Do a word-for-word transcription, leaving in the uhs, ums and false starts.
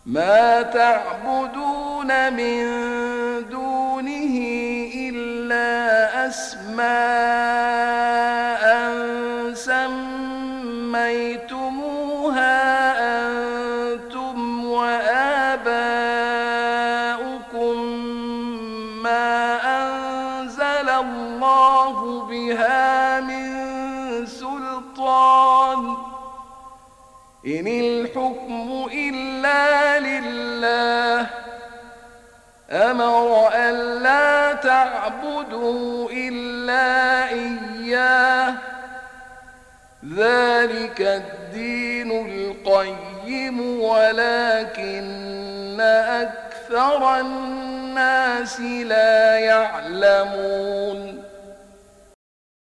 ما تعبدون من دونه إلا أسماء سميتموها أنتم وآباؤكم ما أنزل الله بها من سلطان إن الحكم إلا لله أمر ألا تعبدوا إلا إياه ذلك الدين القيم ولكن أكثر الناس لا يعلمون